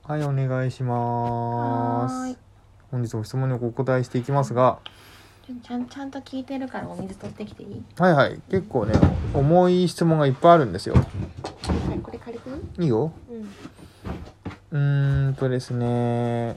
はい、お願いしまはーいす。本日も質問にお答えしていきますが、 ちゃんと聞いてるからお水取ってきていい？ はいはい、結構ね、重い質問がいっぱいあるんですよ。 これ借りていい？ いいよ。 うんですね。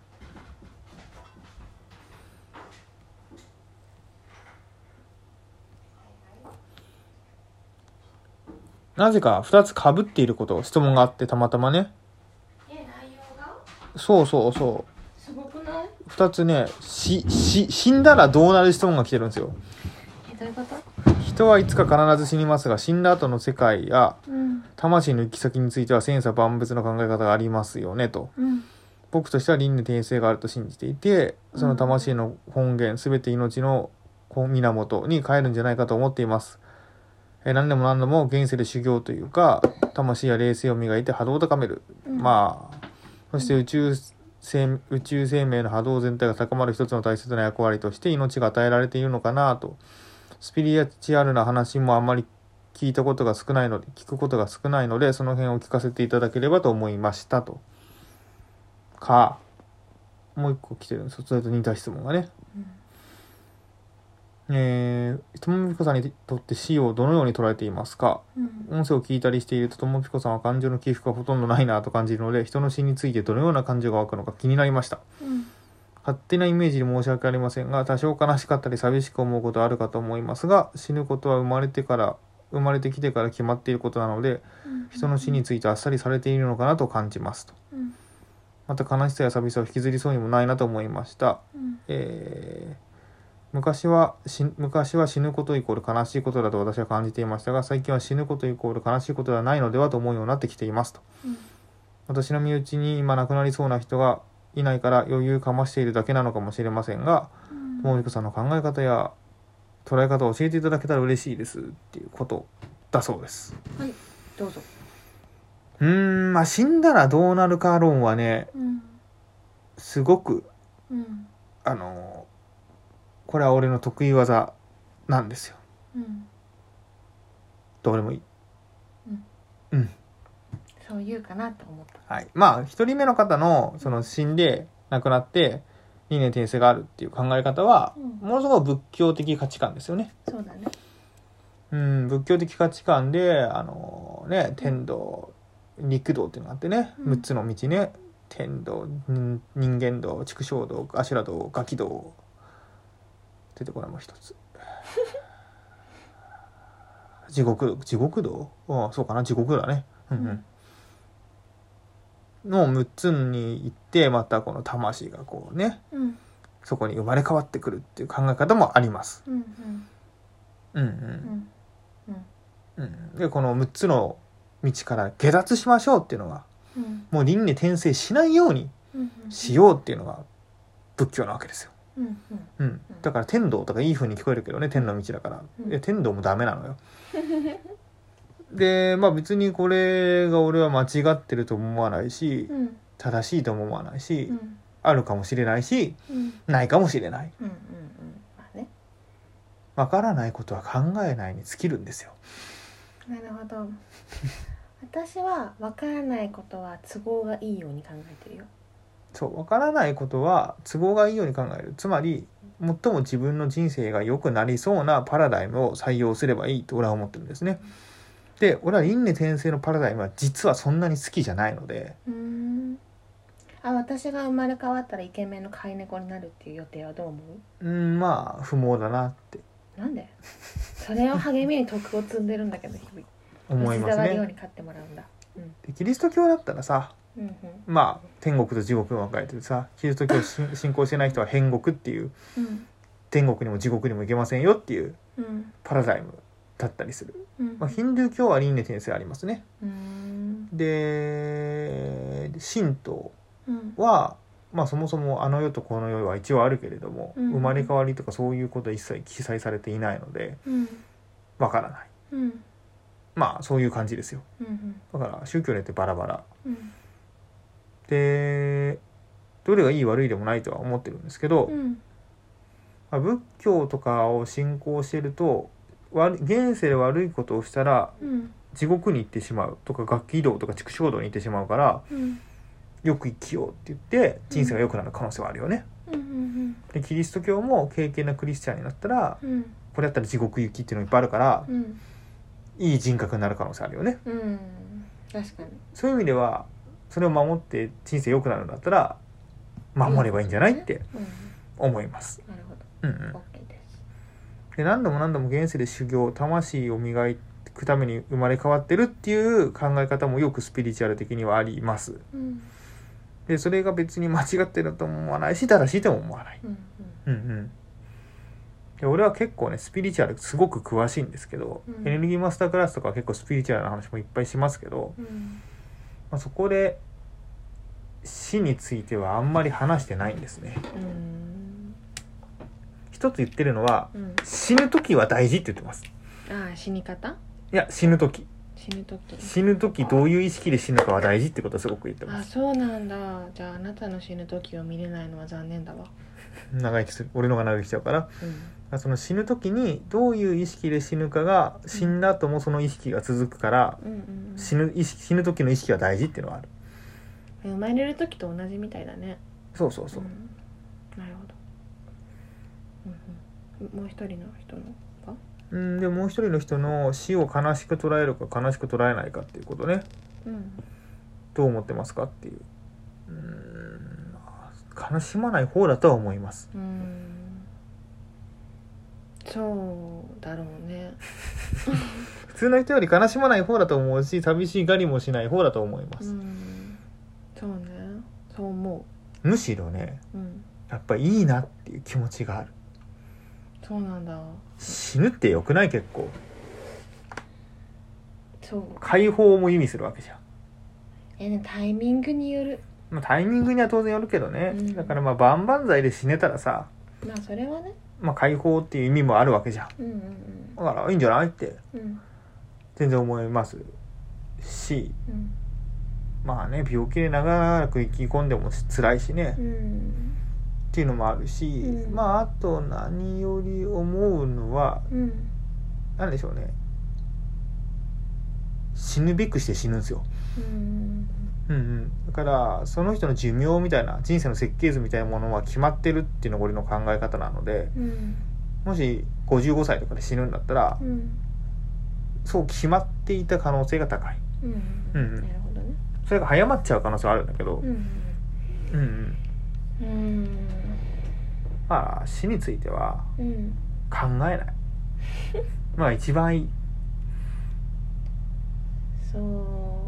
なぜか2つ被っていること、質問があってたまたまね。 内容がそうそうそすごくない？ う。2つね、死んだらどうなる質問が来てるんですよ。 どういうこと？ 人はいつか必ず死にますが、死んだ後の世界やうん魂の行き先については千差万別の考え方がありますよねと。僕としては輪廻転生があると信じていて、その魂の本源、すべて命の源に帰るんじゃないかと思っています。何度も何度も現世で修行というか、魂や霊性を磨いて波動を高める。そして宇宙生命の波動全体が高まる一つの大切な役割として命が与えられているのかなと。スピリチュアルな話もあんまり聞くことが少ないので、その辺を聞かせていただければと思いましたと。もう一個来てるんです。それと似た質問がね。ともみこさんにとって死をどのように捉えていますか？音声を聞いたりしていると、ともみこさんは感情の起伏がほとんどないなと感じるので、人の死についてどのような感情が湧くのか気になりました。勝手なイメージで申し訳ありませんが、多少悲しかったり寂しく思うことはあるかと思いますが、死ぬことは生まれてきてから決まっていることなので、人の死についてあっさりされているのかなと感じますと。また悲しさや寂しさを引きずりそうにもないなと思いました。昔は死ぬことイコール悲しいことだと私は感じていましたが、最近は死ぬことイコール悲しいことではないのではと思うようになってきていますと。私の身内に今亡くなりそうな人がいないから余裕かましているだけなのかもしれませんが、ともみこさんの考え方や捉え方を教えていただけたら嬉しいですっていうことだそうです。 はい、どうぞ。 死んだらどうなるか論はね、すごくこれは俺の得意技なんですよ。どうでもいい。 そう言うかなと思った。 はい。まあ一人目の方のその死んで亡くなって輪廻転生があるっていう考え方は、ものすごく仏教的価値観ですよね。 そうだね。 仏教的価値観で天道、陸道っていうのがあってね、6つの道ね、天道、人間道、畜生道、阿修羅道、餓鬼道、出てこないもう一つ。地獄道、そうかな、地獄だね。の6つに行って、またこの魂がこうね、そこに生まれ変わってくるっていう考え方もあります。でこの6つの道から下脱しましょうっていうのが、もう輪廻転生しないようにしようっていうのが仏教なわけですよ。だから天道とかいい風に聞こえるけどね、天の道だから、天道もダメなのよ。で別にこれが俺は間違ってると思わないし、正しいとも思わないし、あるかもしれないし、ないかもしれない。わからないことは考えないに尽きるんですよ。 なるほど。私はわからないことは都合がいいように考えてるよ。 そう、わからないことは都合がいいように考える。つまり最も自分の人生が良くなりそうなパラダイムを採用すればいいと俺は思ってるんですね。で、俺は輪廻転生のパラダイムは実はそんなに好きじゃないので。 私が生まれ変わったらイケメンの飼い猫になるっていう予定はどう思う？ 不毛だなって。 なんで？それを励みに徳を積んでるんだけど、日々 思いますね。 ように飼ってもらうんだ。 でキリスト教だったらさ、天国と地獄が分かれてるさ、キリスト教を信仰してない人は変国っていう、天国にも地獄にも行けませんよっていうパラダイムだったりする。ヒンドゥー教は輪廻転生ありますね。で神道は、そもそもあの世とこの世は一応あるけれども、生まれ変わりとかそういうことは一切記載されていないのでわからない。そういう感じですよ。だから宗教によってバラバラ、でどれがいい悪いでもないとは思ってるんですけど、仏教とかを信仰してると現世で悪いことをしたら地獄に行ってしまうとか、餓鬼道とか畜生道に行ってしまうから、 よく生きようって言って人生が良くなる可能性はあるよね、でキリスト教も敬虔なクリスチャンになったら、これやったら地獄行きっていうのがいっぱいあるから、いい人格になる可能性あるよね、 確かに。 そういう意味ではそれを守って人生良くなるんだったら守ればいいんじゃないって思います、 なるほど、OK です。 で何度も何度も現世で修行、魂を磨くために生まれ変わってるっていう考え方もよくスピリチュアル的にはあります、でそれが別に間違ってるとも思わないし正しいとも思わない、で俺は結構ねスピリチュアルすごく詳しいんですけど、エネルギーマスタークラスとかは結構スピリチュアルな話もいっぱいしますけど、そこで死についてはあんまり話してないんですね、一つ言ってるのは、死ぬ時は大事って言ってます。 死に方？ いや死ぬ時どういう意識で死ぬかは大事ってことをすごく言ってます。 そうなんだ。じゃああなたの死ぬ時を見れないのは残念だわ。 長生きする、俺のが長生きしちゃうから、その死ぬ時にどういう意識で死ぬかが、死んだ後もその意識が続くから、死ぬ時の意識は大事っていうのはある。 生まれる時と同じみたいだね。 そう、なるほど、もう一人の人のか、 でもう一人の人の死を悲しく捉えるか悲しく捉えないかっていうことね、どう思ってますかっていう、悲しまない方だとは思います。 そうだろうね普通の人より悲しまない方だと思うし、寂しがりもしない方だと思います。 そうね、そう思う。むしろね、やっぱいいなっていう気持ちがある。 そうなんだ。 死ぬってよくない？結構そう、 解放も意味するわけじゃん。 タイミングによる。 タイミングには当然よるけどね、だから万々歳で死ねたらさ、 それはね、 解放っていう意味もあるわけじゃん、だからいいんじゃないって、全然思いますし、病気で長く生き込んでも辛いしね、っていうのもあるし、あと何より思うのは、なんでしょうね、死ぬべくして死ぬんですよ。だからその人の寿命みたいな、人生の設計図みたいなものは決まってるっていうのが俺の考え方なので、もし55歳とかで死ぬんだったら、そう決まっていた可能性が高い。なるほどね。それが早まっちゃう可能性はあるんだけど、死については考えない、一番いい。そう、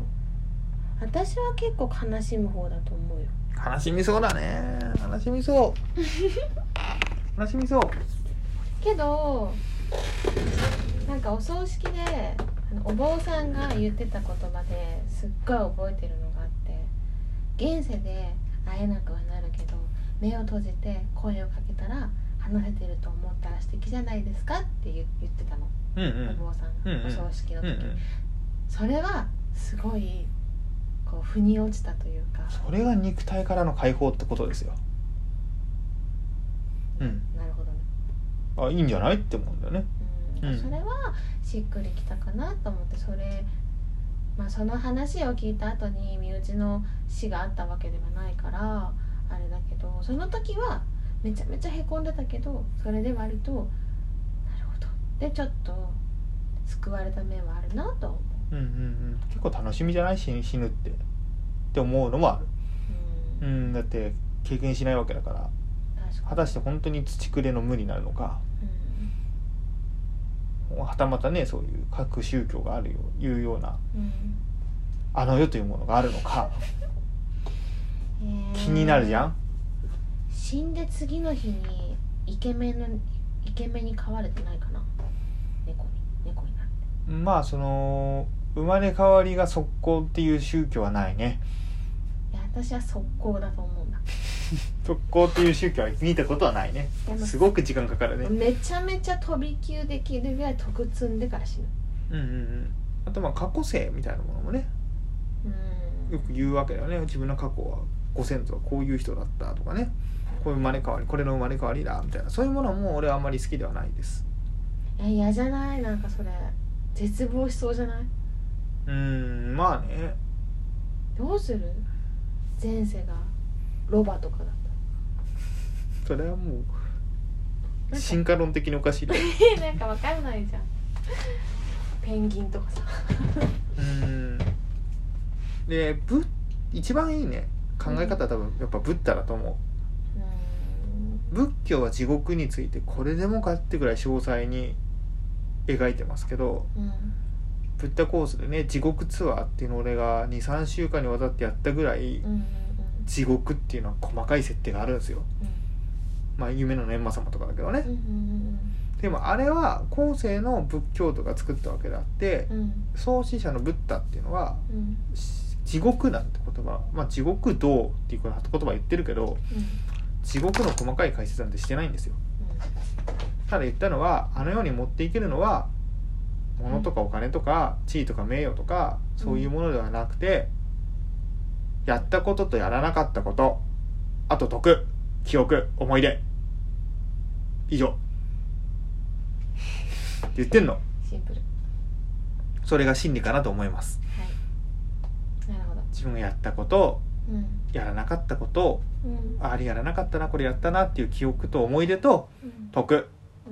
私は結構悲しむ方だと思うよ。 悲しみそうだね。悲しみそうけど、なんかお葬式でお坊さんが言ってた言葉ですっごい覚えてるのがあって、現世で会えなくはなるけど目を閉じて声をかけたら話せてると思ったら素敵じゃないですかって言ってたの、お坊さんが、お葬式の時、それはすごいこう腑に落ちたというか、 それが肉体からの解放ってことですよ。 なるほどね。 いいんじゃないって思うんだよね。 それはしっくりきたかなと思って、それその話を聞いた後に身内の死があったわけではないからあれだけど、その時はめちゃめちゃへこんでたけど、それで割となるほどでちょっと救われた面はあるなと思う。 結構楽しみじゃない？死ぬって思うのもある。だって経験しないわけだから、果たして本当に土くれの無になるのか、はたまたね、そういう各宗教があるいうような、あの世というものがあるのか、気になるじゃん。 死んで次の日にイケメンに飼われてないかな、猫になって。 その生まれ変わりが速攻っていう宗教はないね。 いや、私は速攻だと思うんだ速攻っていう宗教は見たことはないね。すごく時間かかるね。 めちゃめちゃ飛び級できるぐらい徳積んでから死ぬ。 あと過去性みたいなものもね、よく言うわけだよね。自分の過去は、ご先祖はこういう人だったとかね、こういう生まれ変わり、これの生まれ変わりだみたいな、そういうものも俺はあんまり好きではないです。 嫌じゃない？なんかそれ絶望しそうじゃない？ ね。 どうする？ 前世がロバとかだっそれはもうた進化論的におかしいねなんかわかんないじゃん。ペンギンとかさで一番いいね考え方は多分やっぱブッダだと思う。仏教は地獄についてこれでもかってぐらい詳細に描いてますけど、ブッダコースでね地獄ツアーっていうのを俺が 2,3 週間にわたってやったぐらい、地獄っていうのは細かい設定があるんですよ、まあ夢の閻魔様とかだけどね、でもあれは後世の仏教徒が作ったわけであって、創始者のブッダっていうのは、地獄なんて言葉、まあ地獄道っていう言葉言ってるけど、地獄の細かい解説なんてしてないんですよ。ただ言ったのはあの世に持っていけるのは物とかお金とか地位とか名誉とかそういうものではなくて、やったこととやらなかったこと、あと徳、記憶、思い出、以上って言ってんの。 シンプル。 それが真理かなと思います。 なるほど。 自分がやったこと、やらなかったことを、あれやらなかったなこれやったなっていう記憶と思い出と、徳、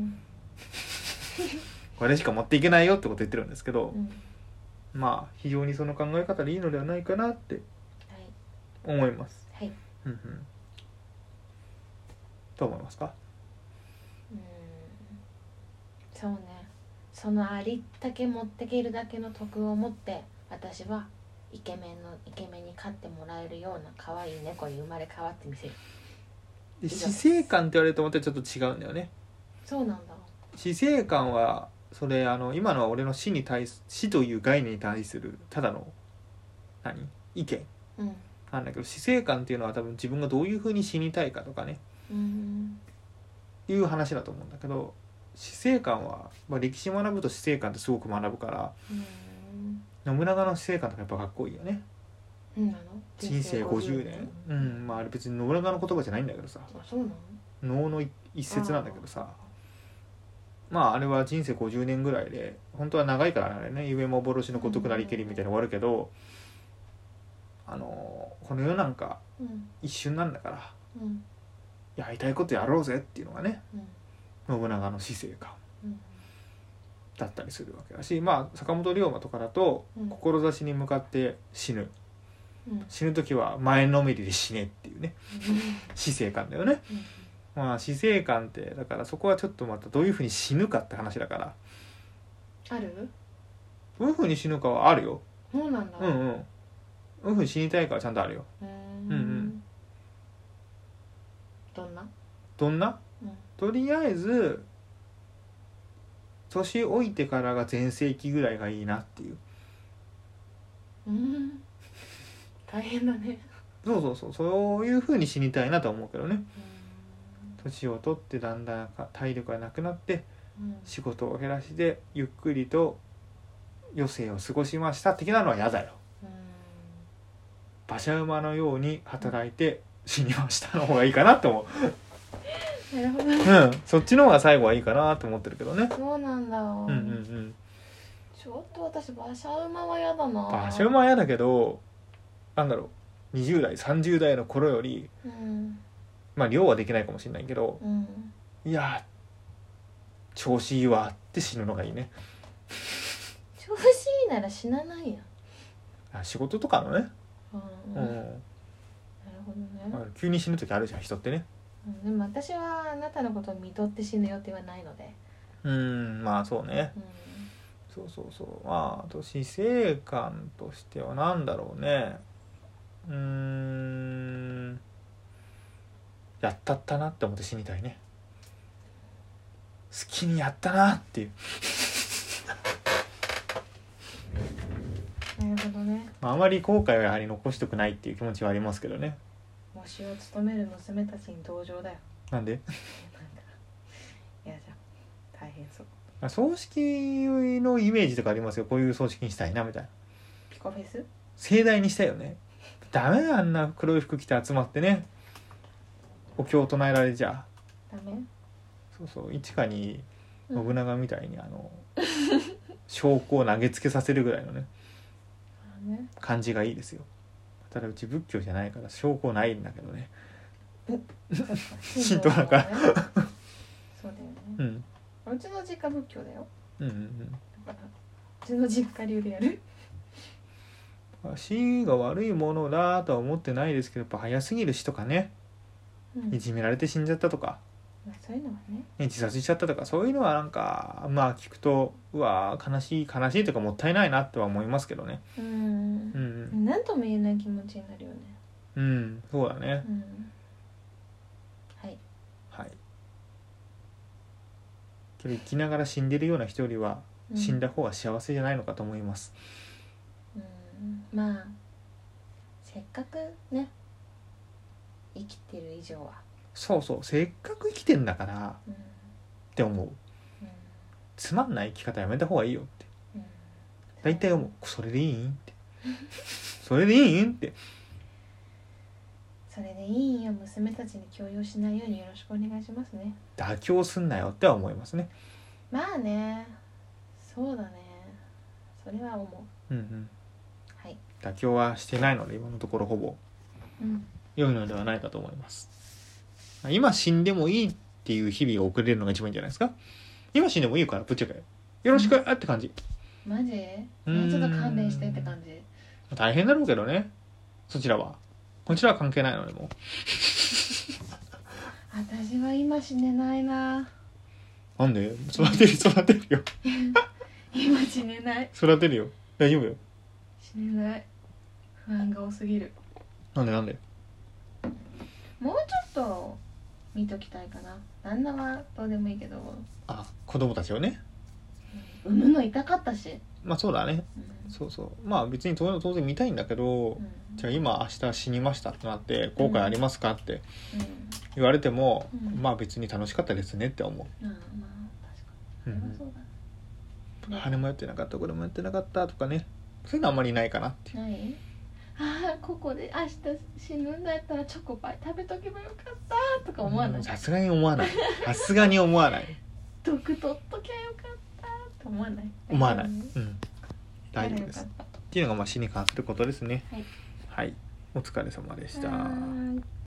これしか持っていけないよってこと言ってるんですけど、まあ非常にその考え方でいいのではないかなって思います。 はい。 どう思いますか？ そうね。そのありったけ持ってけるだけの徳を持って私はイケメンに飼ってもらえるような可愛い猫に生まれ変わってみせる。 死生観って言われるとまたちょっと違うんだよね。 そうなんだ。 死生観はそれ今のは俺の死という概念に対するただの意見、なんだけど、死生観っていうのは多分自分がどういうふうに死にたいかとかね、いう話だと思うんだけど、死生観は、まあ、歴史学ぶと死生観ってすごく学ぶから、信長の死生観とかやっぱかっこいいよね。人生50年、まああれ別に信長の言葉じゃないんだけどさ、 そうなの能の一節なんだけどさ、まああれは人生50年ぐらいで本当は長いからあれね、夢も幻のごとくなりけりみたいに終わるけど、この世なんか一瞬なんだから、やりたいことやろうぜっていうのがね、信長の死生観だったりするわけだし、まあ坂本龍馬とかだと、志に向かって死ぬ、死ぬ時は前のめりで死ねっていうね、死生観だよね。まあ死生観ってだからそこはちょっとまたどういうふうに死ぬかって話だから。 ある？ どういうふうに死ぬかはあるよ。 そうなんだ。 どういうふうに死にたいかはちゃんとあるよ。どんな？とりあえず年老いてからが全盛期ぐらいがいいなっていう。 大変だね。 そういう風に死にたいなと思うけどね。年を取ってだんだん体力がなくなって、仕事を減らしてゆっくりと余生を過ごしました的なのは嫌だよ。馬車馬のように働いて死にましたの方がいいかなと思う。 なるほどね。 そっちの方が最後はいいかなと思ってるけどね。 そうなんだ。ちょっと私馬車馬は嫌だな。 馬車馬は嫌だけど、なんだろう、20代30代の頃より、まあ量はできないかもしれないけど、いや調子いいわって死ぬのがいいね。 調子いいなら死なないよ。 仕事とかのね。 なるほどね。 急に死ぬ時あるじゃん人ってね。 でも私はあなたのことを見とって死ぬ予定はないので。 まあそうね。まああと死生観としてはなんだろうね。やったなって思って死にたいね。好きにやったなっていう。 なるほどね。 あまり後悔はやはり残したくないっていう気持ちはありますけどね。 模試を務める娘たちに同情だよ。 なんで？ いやじゃ大変そう。 葬式のイメージとかありますよ。こういう葬式にしたいなみたいな。 ピコフェス？ 盛大にしたいよね。ダメだあんな黒い服着て集まってね。お経を唱えられちゃダメ？ 一華に信長みたいに証拠を投げつけさせるぐらいのね、感じがいいですよ。 ただうち仏教じゃないから証拠ないんだけどね。 神道だからそうだよね、 うん、 うちの実家仏教だよ。 うんうんうん。 だからうちの実家流でやる。 死が悪いものだとは思ってないですけど、やっぱ早すぎる死とかね、いじめられて死んじゃったとか、 そういうのはね、 自殺しちゃったとか、そういうのはなんかまあ聞くとうわ悲しいというかもったいないなとは思いますけどね。 何とも言えない気持ちになるよね。 そうだね。 はいはい。けど生きながら死んでるような人よりは死んだ方が幸せじゃないのかと思います。 まあせっかくね生きてる以上は、 そうせっかく生きてんだからって思う。つまんない生き方やめた方がいいよって、大体思う。それでいいんってそれでいいんって、 それでいいよ、娘たちに強要しないようによろしくお願いしますね。 妥協すんなよっては思いますね。 まあね、そうだね、それは思う。はい、 妥協はしてないので今のところほぼ良いのではないかと思います。今死んでもいいっていう日々を送れるのが一番いいんじゃないですか。今死んでもいいからぶっちゃけよろしくって感じ。 マジ？もうちょっと勘弁してって感じ。 大変だろうけどね、そちらは。こちらは関係ないのでもう私は今死ねないな。 なんで？育てるよ今死ねない。 育てるよ、大丈夫よ。 死ねない。不安が多すぎる。 なんでもうちょっと見ときたいかな。旦那はどうでもいいけど、 子供たちをね、 産むの痛かったし。 まあそうだね、まあ別に当然見たいんだけど、じゃあ今明日死にましたってなって後悔ありますかって言われても、まあ別に楽しかったですねって思う。 まあ確かに、そうだね。 羽もやってなかった、これもやってなかったとかね、そういうのあんまりないかなって。 ない？ここで明日死ぬんだったらチョコパイ食べとけばよかったとか思わない？ さすがに思わないさすがに思わない。 毒取っときゃよかったと思わない？ 思わない。大丈夫ですっていうのがまあ死に関することですね。はい、お疲れ様でした。